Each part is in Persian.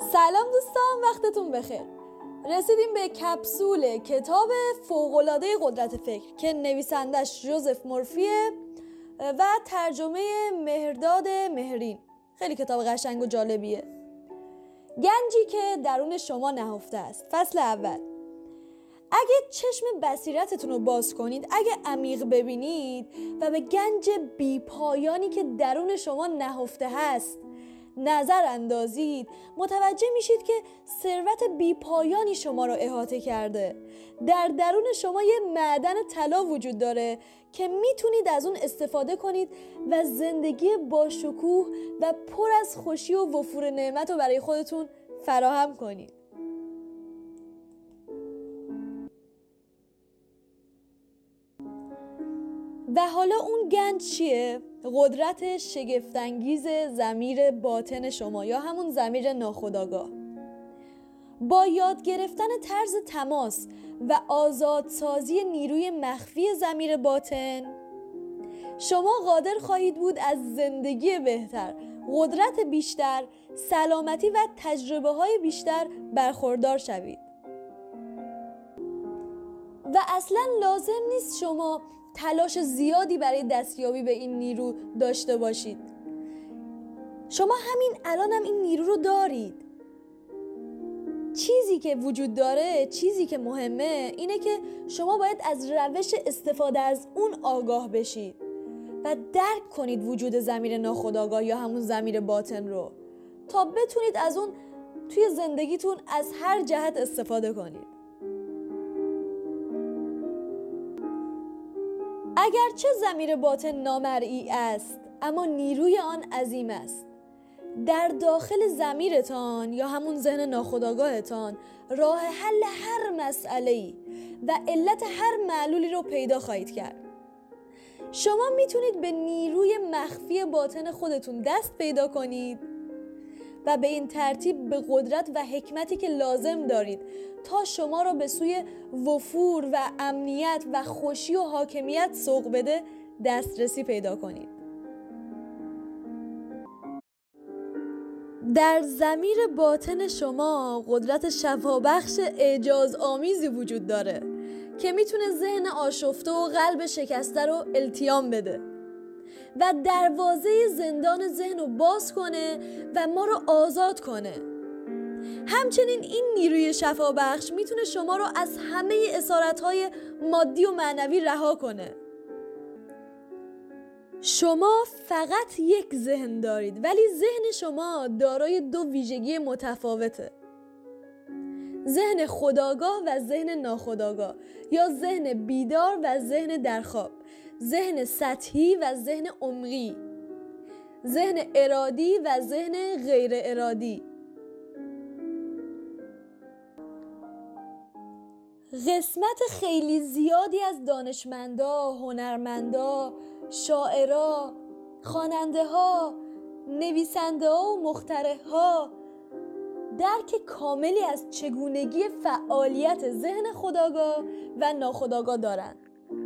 سلام دوستان، وقتتون بخیر. رسیدیم به کپسول کتاب فوق‌العاده قدرت فکر که نویسندش جوزف مورفیه و ترجمه مهرداد مهرین. خیلی کتاب قشنگ و جالبیه. گنجی که درون شما نهفته است. فصل اول. اگه چشم بصیرتتون رو باز کنید، اگه عمیق ببینید و به گنج بی‌پایانی که درون شما نهفته هست نظر اندازید، متوجه میشید که ثروت بی‌پایانی شما رو احاطه کرده. در درون شما یه معدن طلا وجود داره که میتونید از اون استفاده کنید و زندگی با شکوه و پر از خوشی و وفور نعمت رو برای خودتون فراهم کنید. و حالا اون گنج چیه؟ قدرت شگفت‌انگیز ضمیر باطن شما یا همون ضمیر ناخودآگاه. با یاد گرفتن طرز تماس و آزادسازی نیروی مخفی ضمیر باطن، شما قادر خواهید بود از زندگی بهتر، قدرت بیشتر، سلامتی و تجربه‌های بیشتر برخوردار شوید. و اصلاً لازم نیست شما تلاش زیادی برای دستیابی به این نیرو داشته باشید. شما همین الان هم این نیرو رو دارید. چیزی که وجود داره، چیزی که مهمه اینه که شما باید از روش استفاده از اون آگاه بشید و درک کنید وجود ضمیر ناخودآگاه یا همون ضمیر باطن رو تا بتونید از اون توی زندگیتون از هر جهت استفاده کنید. اگرچه ضمیر باطن نامرئی است، اما نیروی آن عظیم است. در داخل ضمیرتان یا همون ذهن ناخودآگاهتان راه حل هر مسئله‌ای و علت هر معلولی رو پیدا خواهید کرد. شما میتونید به نیروی مخفی باطن خودتون دست پیدا کنید و به این ترتیب به قدرت و حکمتی که لازم دارید تا شما را به سوی وفور و امنیت و خوشی و حاکمیت سوق بده دسترسی پیدا کنید. در ضمیر باطن شما قدرت شفابخش اعجازآمیزی وجود داره که میتونه ذهن آشفته و قلب شکسته رو التیام بده و دروازه زندان ذهن رو باز کنه و ما رو آزاد کنه. همچنین این نیروی شفابخش میتونه شما رو از همه اسارت‌های مادی و معنوی رها کنه. شما فقط یک ذهن دارید، ولی ذهن شما دارای دو ویژگی متفاوته: ذهن خودآگاه و ذهن ناخودآگاه، یا ذهن بیدار و ذهن در خواب، ذهن سطحی و ذهن عمقی، ذهن ارادی و ذهن غیر ارادی. قسمت خیلی زیادی از دانشمندا، هنرمندا، شاعرا، خواننده‌ها، نویسنده‌ها و مخترع‌ها درک کاملی از چگونگی فعالیت ذهن خودآگاه و ناخودآگاه دارن.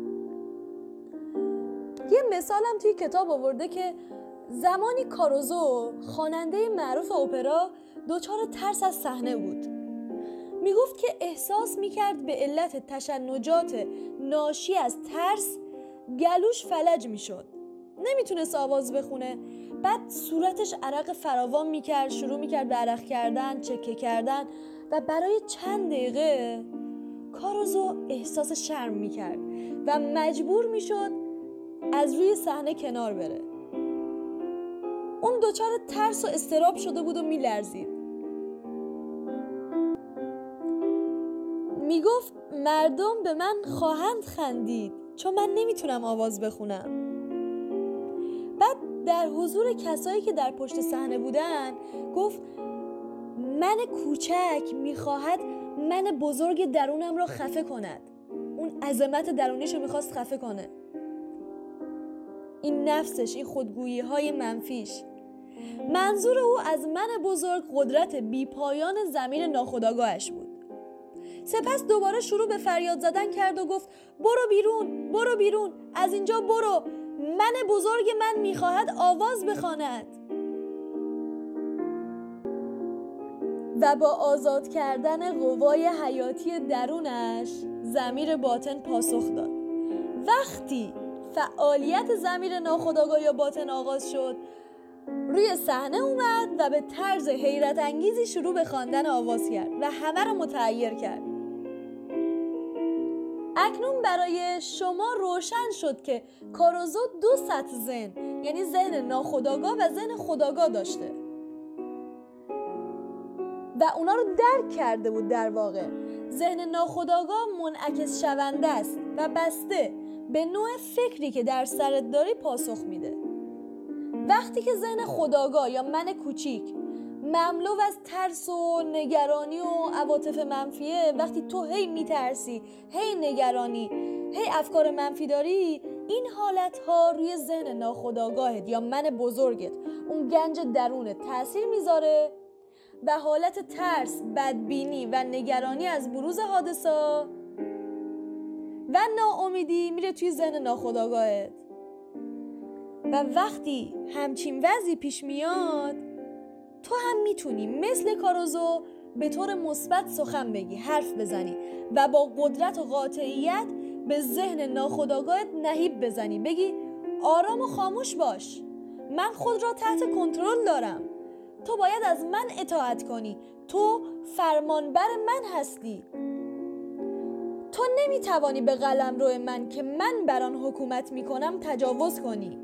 یه مثالم توی کتاب آورده که زمانی کاروزو، خواننده معروف اپرا، دچار ترس از صحنه بود. میگفت که احساس میکرد به علت تشنجات ناشی از ترس گلوش فلج میشد. نمیتونست آواز بخونه. بعد صورتش عرق فراوان میکرد، شروع میکرد به عرق کردن، چکه کردن و برای چند دقیقه کاروزو احساس شرم میکرد و مجبور میشد از روی صحنه کنار بره. اون دچار ترس و اضطراب شده بود و میلرزید. میگفت مردم به من خواهند خندید چون من نمیتونم آواز بخونم. بعد در حضور کسایی که در پشت صحنه بودن گفت من کوچک میخواهد من بزرگ درونم را خفه کند. اون عظمت درونیش رو میخواست خفه کنه. این نفسش، این خودگویی های منفیش. منظور او از من بزرگ قدرت بیپایان ضمیر ناخودآگاهش بود. سپس دوباره شروع به فریاد زدن کرد و گفت برو بیرون، برو بیرون، از اینجا برو، من بزرگ من میخواهد آواز بخواند. و با آزاد کردن قوای حیاتی درونش ضمیر باطن پاسخ داد. وقتی فعالیت ضمیر ناخودآگاه یا باطن آغاز شد، روی صحنه اومد و به طرز حیرت انگیزی شروع به خواندن آواز کرد و همه رو متحیر کرد. اکنون برای شما روشن شد که کاروزو 2 سطح ذهن، یعنی ذهن ناخودآگاه و ذهن خودآگاه داشته و اونا رو درک کرده بود. در واقع ذهن ناخودآگاه منعکس شونده است و بسته به نوع فکری که در سرت داری پاسخ میده. وقتی که ذهن خودآگاه یا من کوچیک مملو از ترس و نگرانی و عواطف منفیه، وقتی تو هی میترسی، هی نگرانی، هی افکار منفی داری، این حالتها روی ذهن ناخودآگاهت یا من بزرگت، اون گنج درونت تأثیر میذاره و حالت ترس، بدبینی و نگرانی از بروز حادثه و ناامیدی میره توی ذهن ناخودآگاهت. و وقتی همچین وضعی پیش میاد، تو هم میتونی مثل کاروزو به طور مثبت سخن بگی، حرف بزنی و با قدرت و قاطعیت به ذهن ناخودآگاهت نهیب بزنی، بگی آرام و خاموش باش، من خود را تحت کنترل دارم، تو باید از من اطاعت کنی، تو فرمانبر من هستی، تو نمیتوانی به قلمرو من که من بر آن حکومت میکنم تجاوز کنی.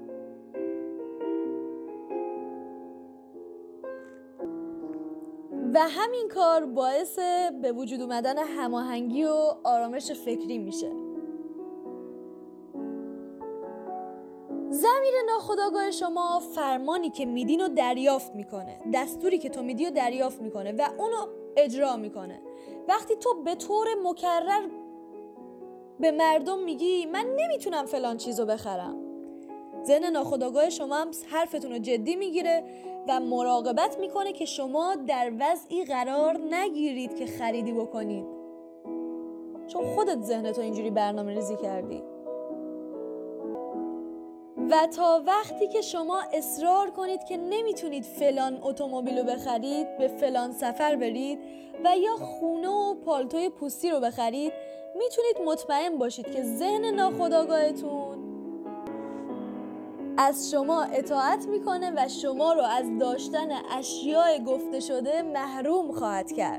و همین کار باعث به وجود اومدن هماهنگی و آرامش فکری میشه. ضمیر ناخودآگاه شما فرمانی که میدین رو دریافت میکنه، دستوری که تو میدی رو دریافت میکنه و اونو اجرا میکنه. وقتی تو به طور مکرر به مردم میگی من نمیتونم فلان چیزو بخرم، ذهن ناخودآگاه شما هم حرفتون رو جدی میگیره و مراقبت میکنه که شما در وضعی قرار نگیرید که خریدی بکنید، چون خودت ذهنتو اینجوری برنامه ریزی کردی. و تا وقتی که شما اصرار کنید که نمیتونید فلان اتومبیل رو بخرید، به فلان سفر برید و یا خونه و پالتوی پوستی رو بخرید، میتونید مطمئن باشید که ذهن ناخودآگاهتون از شما اطاعت میکنه و شما رو از داشتن اشیاء گفته شده محروم خواهد کرد.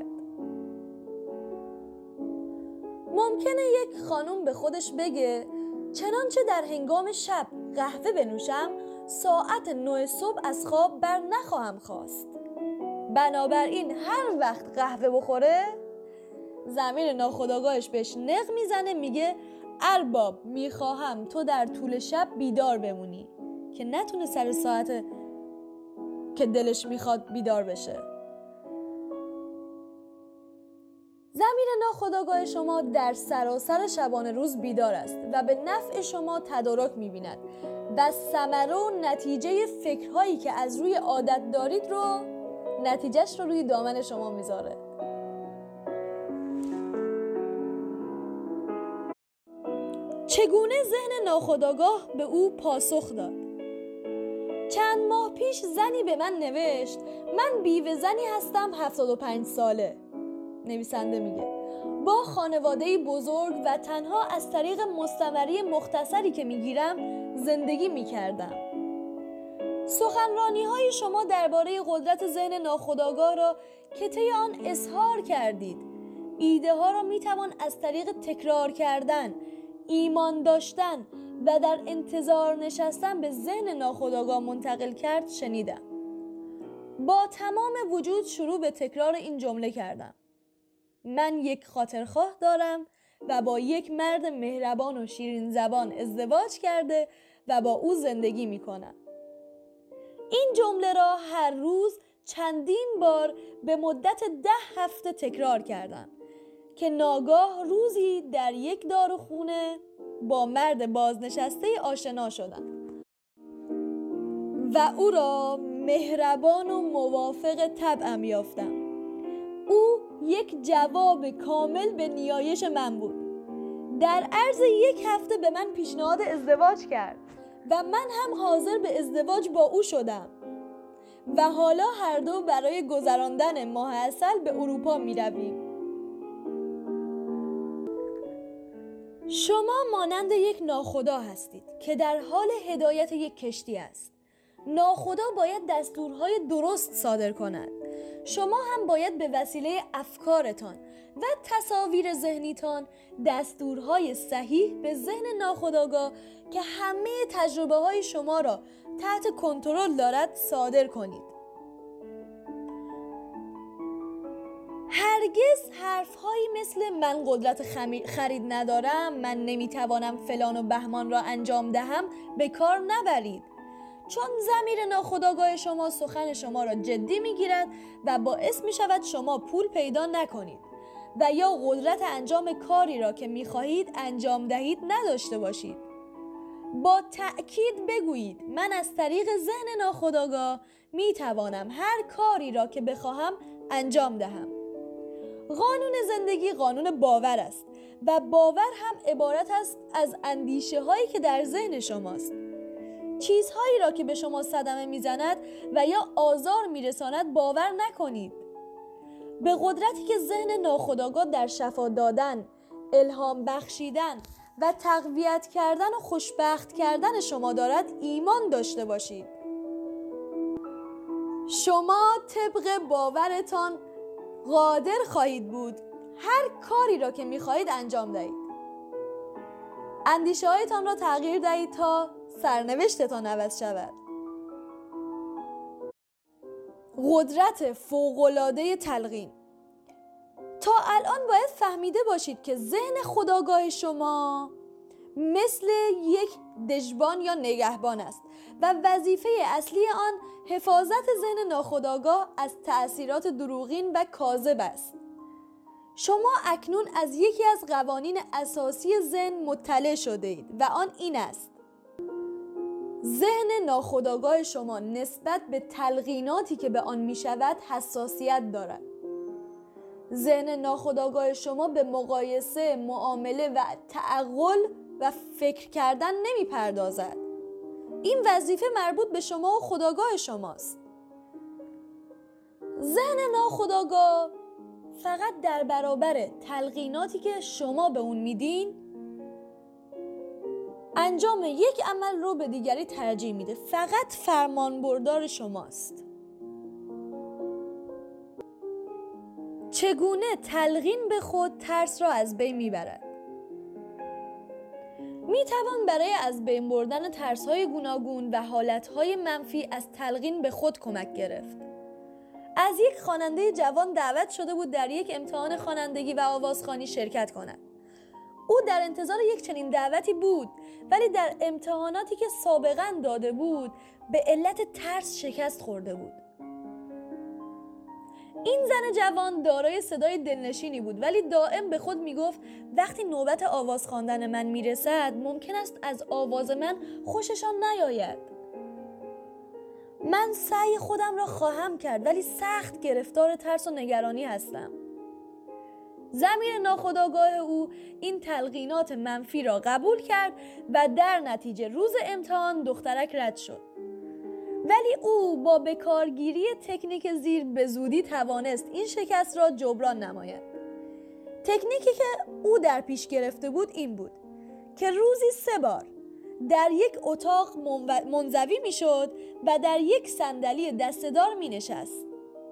ممکنه یک خانم به خودش بگه چنانچه در هنگام شب قهوه بنوشم، ساعت 9 صبح از خواب بر نخواهم خاست. بنابراین هر وقت قهوه بخوره، ضمیر ناخودآگاهش بهش نق میزنه، میگه ارباب میخواهم تو در طول شب بیدار بمونی، که نتونه سر ساعت که دلش میخواد بیدار بشه. ضمیر ناخودآگاه شما در سراسر شبانه روز بیدار است و به نفع شما تدارک می‌بیند و ثمره و نتیجه فکرهایی که از روی عادت دارید رو نتیجهش رو روی دامن شما میذاره. چگونه ذهن ناخودآگاه به او پاسخ داد؟ چند ماه پیش زنی به من نوشت من بیوه زنی هستم 75 ساله. نویسنده میگه با خانواده‌ای بزرگ و تنها از طریق مستمری مختصری که میگیرم زندگی میکردم. سخنرانی‌های شما درباره قدرت ذهن ناخودآگاه را که طی آن اظهار کردید. ایده ها را میتوان از طریق تکرار کردن، ایمان داشتن و در انتظار نشستن به ذهن ناخودآگاه منتقل کرد شنیدم. با تمام وجود شروع به تکرار این جمله کردم. من یک خاطرخواه دارم و با یک مرد مهربان و شیرین زبان ازدواج کرده و با او زندگی می کنم. این جمله را هر روز چندین بار به مدت 10 هفته تکرار کردم که ناگاه روزی در یک داروخانه با مرد بازنشسته آشنا شدم و او را مهربان و موافق طبعم یافتم. او یک جواب کامل به نیایش من بود. در عرض 1 هفته به من پیشنهاد ازدواج کرد و من هم حاضر به ازدواج با او شدم. و حالا هر دو برای گذراندن ماه عسل به اروپا می رویم. شما مانند یک ناخدا هستید که در حال هدایت یک کشتی است. ناخدا باید دستورهای درست صادر کند. شما هم باید به وسیله افکارتان و تصاویر ذهنیتان دستورهای صحیح به ذهن ناخودآگاه که همه تجربه های شما را تحت کنترل دارد صادر کنید. هرگز حرفهایی مثل من قدرت خرید ندارم، من نمیتوانم فلان و بهمان را انجام دهم به کار نبرید، چون ضمیر ناخودآگاه شما سخن شما را جدی میگیرد و باعث میشود شما پول پیدا نکنید و یا قدرت انجام کاری را که میخواهید انجام دهید نداشته باشید. با تأکید بگویید من از طریق ذهن ناخودآگاه میتوانم هر کاری را که بخواهم انجام دهم. قانون زندگی قانون باور است و باور هم عبارت است از اندیشه هایی که در ذهن شماست. چیزهایی را که به شما صدمه میزند و یا آزار میرساند باور نکنید. به قدرتی که ذهن ناخودآگاه در شفا دادن، الهام بخشیدن و تقویت کردن و خوشبخت کردن شما دارد ایمان داشته باشید. شما طبق باورتان قادر خواهید بود هر کاری را که می‌خواهید انجام دهید. اندیشه‌هایتان را تغییر دهید تا سرنوشتتان عوض شود. قدرت فوق‌العاده تلقین. تا الان باید فهمیده باشید که ذهن خودآگاه شما مثل یک دژبان یا نگهبان است و وظیفه اصلی آن حفاظت ذهن ناخودآگاه از تأثیرات دروغین و کاذب است. شما اکنون از یکی از قوانین اساسی ذهن مطلع شده اید و آن این است: ذهن ناخودآگاه شما نسبت به تلقیناتی که به آن می شود حساسیت دارد. ذهن ناخودآگاه شما به مقایسه، معامله و تعقل و فکر کردن نمی پردازد. این وظیفه مربوط به شما و خودآگاه شماست. ذهن ناخودآگاه فقط در برابر تلقیناتی که شما به اون میدین انجام یک عمل رو به دیگری ترجیح میده. فقط فرمانبردار شماست. چگونه تلقین به خود ترس را از بین میبرد؟ میتوان برای از بین بردن ترس‌های گوناگون و حالت‌های منفی از تلقین به خود کمک گرفت. از یک خواننده جوان دعوت شده بود در یک امتحان خوانندگی و آوازخوانی شرکت کند. او در انتظار یک چنین دعوتی بود، ولی در امتحاناتی که سابقاً داده بود به علت ترس شکست خورده بود. این زن جوان دارای صدای دلنشینی بود، ولی دائم به خود میگفت وقتی نوبت آواز خواندن من میرسد ممکن است از آواز من خوششان نیاید. من سعی خودم را خواهم کرد ولی سخت گرفتار ترس و نگرانی هستم. ضمیر ناخودآگاه او این تلقینات منفی را قبول کرد و در نتیجه روز امتحان دخترک رد شد. ولی او با بکارگیری تکنیک زیر به زودی توانست این شکست را جبران نماید. تکنیکی که او در پیش گرفته بود این بود که روزی 3 بار در یک اتاق منزوی می شد و در یک صندلی دسته‌دار می نشست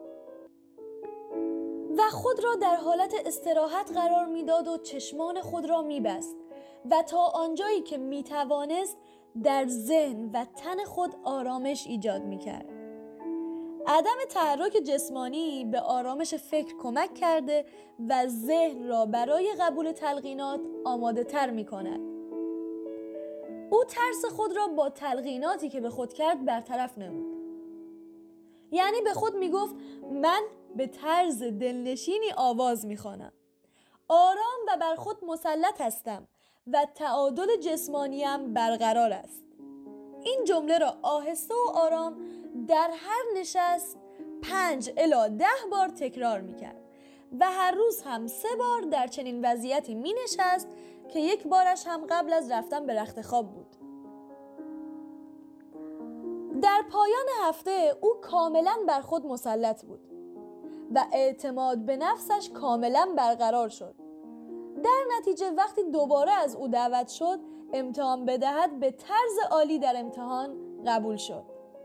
و خود را در حالت استراحت قرار می داد و چشمان خود را می بست و تا آنجایی که می توانست در ذهن و تن خود آرامش ایجاد می کرد. عدم تحرک جسمانی به آرامش فکر کمک کرده و ذهن را برای قبول تلقینات آماده تر می کند. او ترس خود را با تلقیناتی که به خود کرد برطرف نمود. یعنی به خود می گفت من به طرز دلنشینی آواز می خوانم. آرام و بر خود مسلط هستم و تعادل جسمانیم برقرار است. این جمله را آهسته و آرام در هر نشست 5 الی 10 بار تکرار می کرد و هر روز هم 3 بار در چنین وضعیتی می نشست که یک بارش هم قبل از رفتن به رخت خواب بود. در پایان هفته او کاملا بر خود مسلط بود و اعتماد به نفسش کاملا برقرار شد. در نتیجه وقتی دوباره از او دعوت شد امتحان بدهد به طرز عالی در امتحان قبول شد.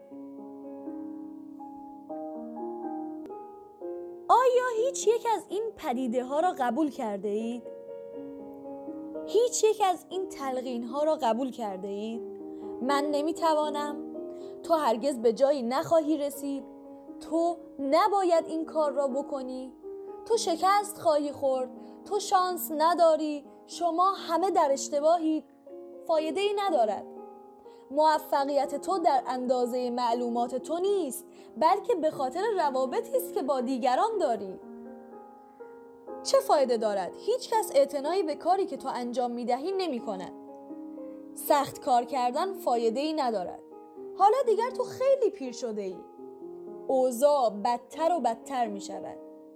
آیا هیچ یک از این پدیده ها را قبول کرده اید؟ هیچ یک از این تلقین ها را قبول کرده اید؟ من نمیتوانم، تو هرگز به جایی نخواهی رسید، تو نباید این کار را بکنی، تو شکست خواهی خورد، تو شانس نداری، شما همه در اشتباهید. فایده ای ندارد. موفقیت تو در اندازه معلومات تو نیست، بلکه به خاطر روابطی است که با دیگران داری. چه فایده دارد؟ هیچ کس اعتنایی به کاری که تو انجام میدهی نمی کند. سخت کار کردن فایده ای ندارد. حالا دیگر تو خیلی پیر شده ای. اوضاع بدتر و بدتر می شود.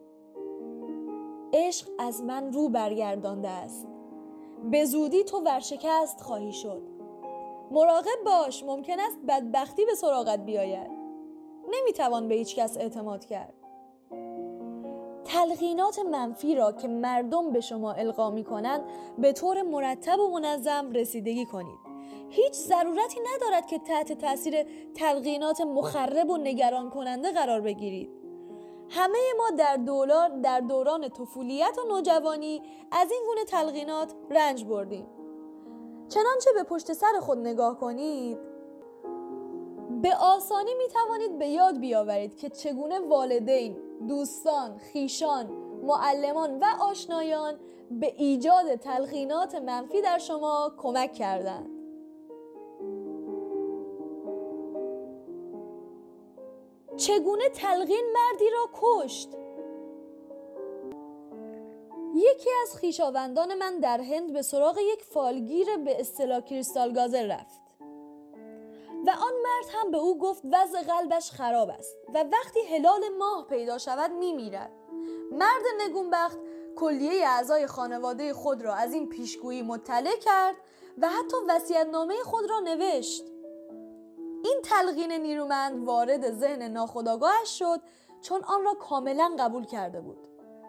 عشق از من رو برگردانده است. به زودی تو ورشکست خواهی شد. مراقب باش، ممکن است بدبختی به سراغت بیاید. نمیتوان به هیچ کس اعتماد کرد. تلقینات منفی را که مردم به شما القا می‌کنند به طور مرتب و منظم رسیدگی کنید. هیچ ضرورتی ندارد که تحت تاثیر تلقینات مخرب و نگران کننده قرار بگیرید. همه ما در دوران طفولیت و نوجوانی از این گونه تلقینات رنج بردیم. چنانچه به پشت سر خود نگاه کنید، به آسانی می توانید به یاد بیاورید که چگونه والدین، دوستان، خویشان، معلمان و آشنایان به ایجاد تلقینات منفی در شما کمک کردند. چگونه تلقین مردی را کشت؟ یکی از خویشاوندان من در هند به سراغ یک فالگیر به اصطلاح کریستال گازر رفت و آن مرد هم به او گفت وضع قلبش خراب است و وقتی هلال ماه پیدا شود میمیرد. مرد نگونبخت کلیه اعضای خانواده خود را از این پیشگویی مطلع کرد و حتی وصیت‌نامه خود را نوشت. این تلقین نیرومند وارد ذهن ناخودآگاهش شد چون آن را کاملا قبول کرده بود.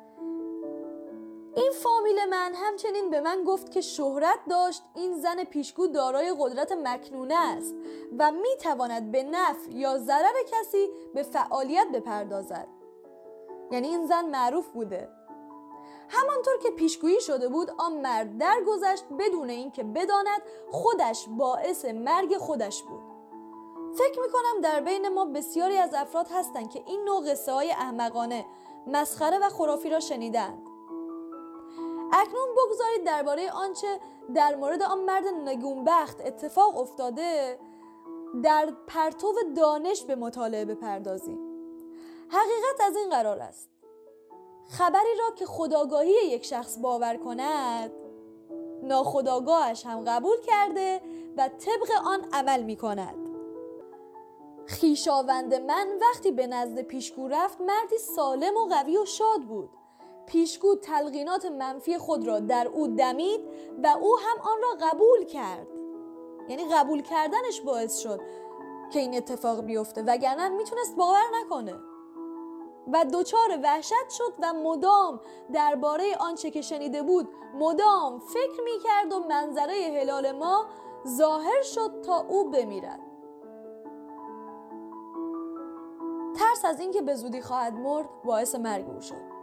این فامیل من همچنین به من گفت که شهرت داشت این زن پیشگو دارای قدرت مکنونه است و میتواند به نفع یا ضرر کسی به فعالیت بپردازد. یعنی این زن معروف بوده. همانطور که پیشگویی شده بود آن مرد درگذشت بدون اینکه بداند خودش باعث مرگ خودش بود. فکر میکنم در بین ما بسیاری از افراد هستند که این نوع قصه های احمقانه، مسخره و خرافی را شنیدند. اکنون بگذارید درباره آنچه در مورد آن مرد نگونبخت اتفاق افتاده در پرتو دانش به مطالعه بپردازیم. حقیقت از این قرار است: خبری را که خودآگاهی یک شخص باور کند، ناخودآگاهش هم قبول کرده و طبق آن عمل می کند. خویشاوند من وقتی به نزد پیشگو رفت مردی سالم و قوی و شاد بود. پیشگو تلقینات منفی خود را در او دمید و او هم آن را قبول کرد. یعنی قبول کردنش باعث شد که این اتفاق بیفته، وگرنه میتونست باور نکنه و دچار وحشت شد و مدام درباره آنچه که شنیده بود مدام فکر میکرد و منظره هلال ماه ظاهر شد تا او بمیرد. ترس از اینکه به زودی خواهد مرد باعث مرگ او شد.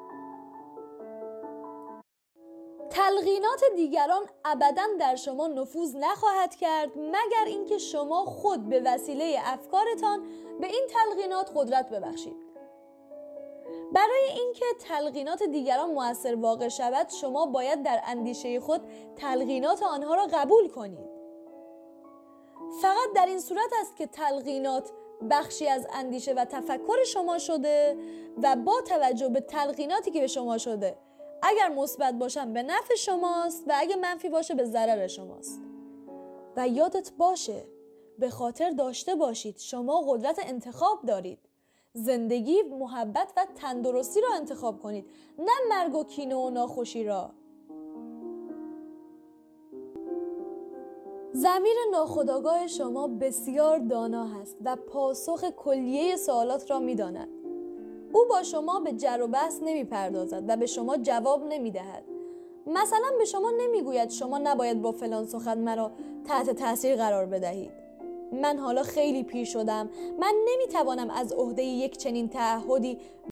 تلقینات دیگران ابداً در شما نفوذ نخواهد کرد مگر اینکه شما خود به وسیله افکارتان به این تلقینات قدرت ببخشید. برای اینکه تلقینات دیگران مؤثر واقع شود شما باید در اندیشه خود تلقینات آنها را قبول کنید. فقط در این صورت است که تلقینات بخشی از اندیشه و تفکر شما شده و با توجه به تلقیناتی که به شما شده اگر مثبت باشن به نفع شماست و اگر منفی باشه به ضرر شماست. و یادت باشه، به خاطر داشته باشید شما قدرت انتخاب دارید. زندگی، محبت و تندرستی را انتخاب کنید، نه مرگ و کینه و ناخوشی را. ضمیر ناخودآگاه شما بسیار دانا هست و پاسخ کلیه سوالات را می‌داند. او با شما به جر و بحث نمی‌پردازد و به شما جواب نمی‌دهد. مثلا به شما نمی‌گوید شما نباید با فلان سخن مرا تحت تاثیر قرار بدهید. من حالا خیلی پیر شدم. من نمی‌توانم از عهده یک چنین تعهدی